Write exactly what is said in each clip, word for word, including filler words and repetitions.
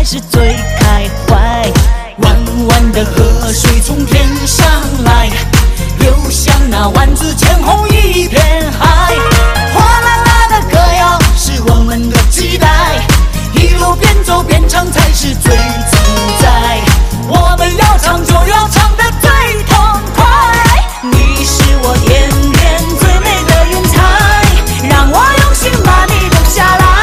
才是最开怀。弯弯的河水从天上来，流向那万紫千红一片海。哗啦啦的歌谣是我们的期待，一路边走边唱才是最自在。我们要唱就要唱得最痛快，你是我天边最美的云彩，让我用心把你留下来。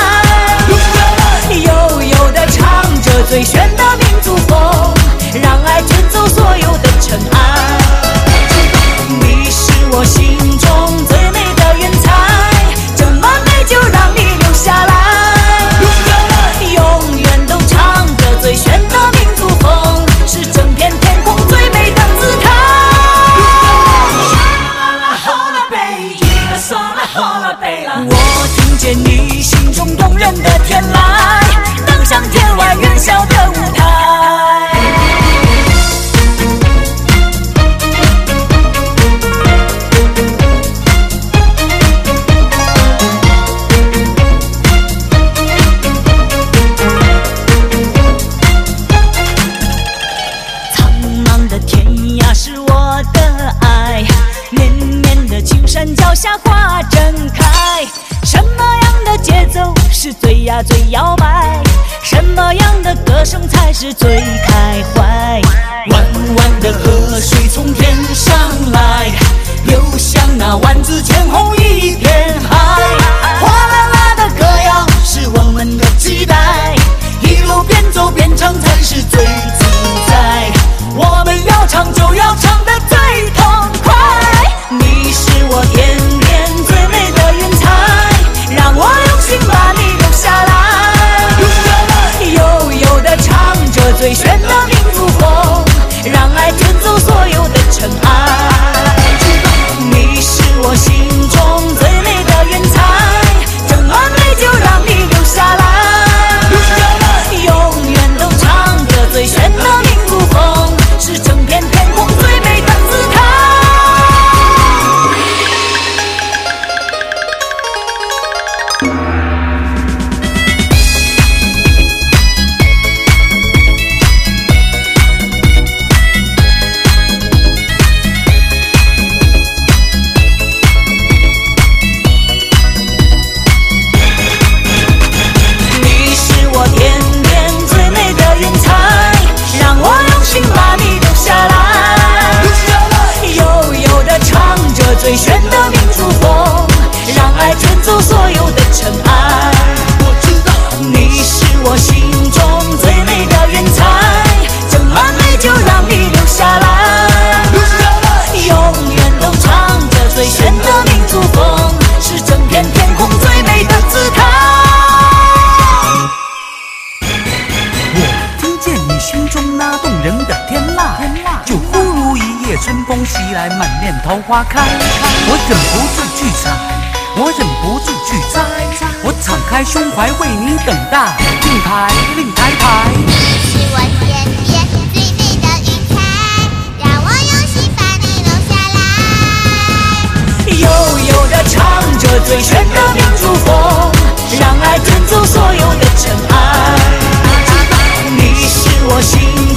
悠悠地唱着最炫的民族风，让爱卷走所有的尘埃。你是我心中最美的云彩，这么美就让你留下来。永远都唱着最炫的民族风，是整片天空最美的姿态。我听见你心中动人的天籁，登上天外云霄的舞台。苍茫的天涯是我的爱，绵绵的青山脚下花正开。什么样的节奏是最呀最摇摆？什么样的歌声才是最开怀？弯弯的河水从天上来，流向那万紫千红一片海。哗啦啦的歌谣是我们的期待，一路边走边唱才是最自在。我们要唱就要唱得最痛快，你是我天边最美的云彩，让我用心把你留下来。悠悠地唱着最炫的民族风，让爱卷走所有的尘埃。你是我心中最美的云彩，这么美就让你留下来。永远都唱着最炫的民族风，是整片天空最美的姿态。你是我天边最美的云彩，让我用心把你留下来。悠悠地唱着最炫的民族风，让爱卷走所有的尘埃。我知道你是我心中最美的云彩，这么美就让你留下来。永远都唱着最炫的民族风，是整片天空最美的姿态。 我听见你心中那动人的天籁，就忽如一夜春风袭来，满面桃花开。我忍不住去采，我忍不住去摘，我敞开胸怀为你等待。令牌，令牌牌， 是我天边最美的云彩，让我用心把你留下来。 悠悠地唱着最炫的民族风，让爱卷走所有的尘埃。你是我心